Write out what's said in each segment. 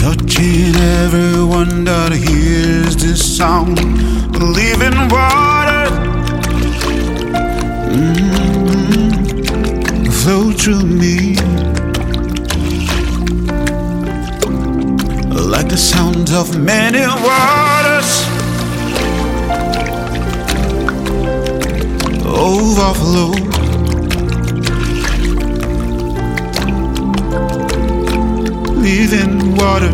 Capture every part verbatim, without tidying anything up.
touching everyone that hears this sound. Living water, mm-hmm, flow through me like the sounds of many waters. Overflow, living water,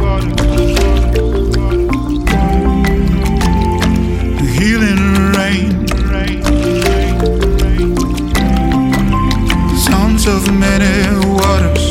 healing rain, sounds of many waters.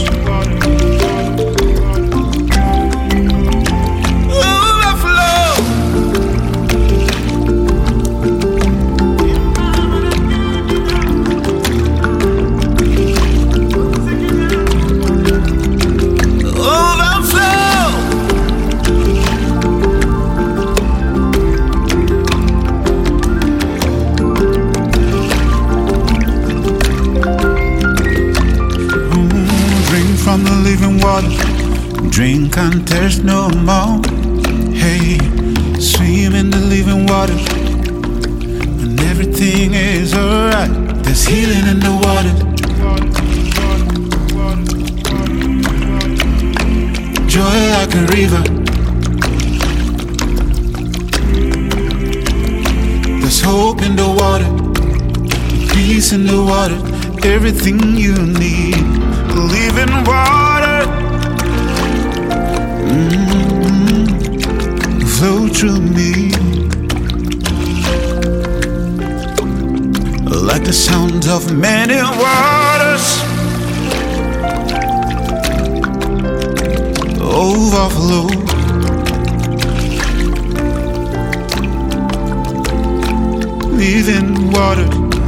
From the living water, drink and thirst no more. Hey, swim in the living water, and everything is alright. There's healing in the water, joy like a river. There's hope in the water, peace in the water, everything you need. Living water, mm-hmm, flow through me like the sounds of many waters. Overflow, living water,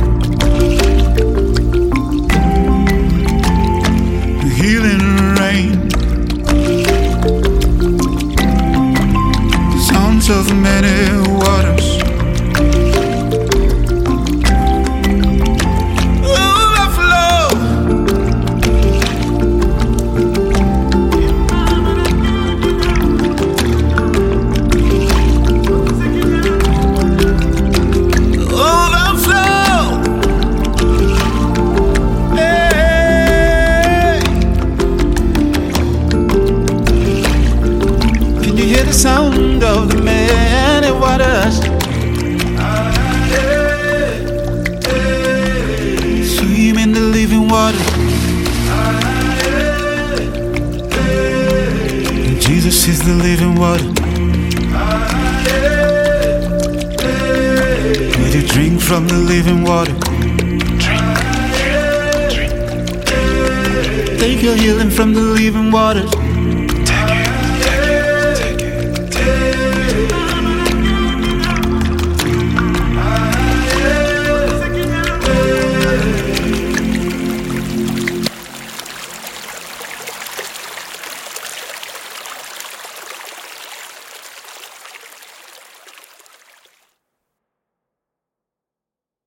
healing rain, sounds of many waters. Overflow, overflow, hey. Hear the sound of the many waters. Swim in the living water. Jesus is the living water. Will you drink from the living water? Take your healing from the living water.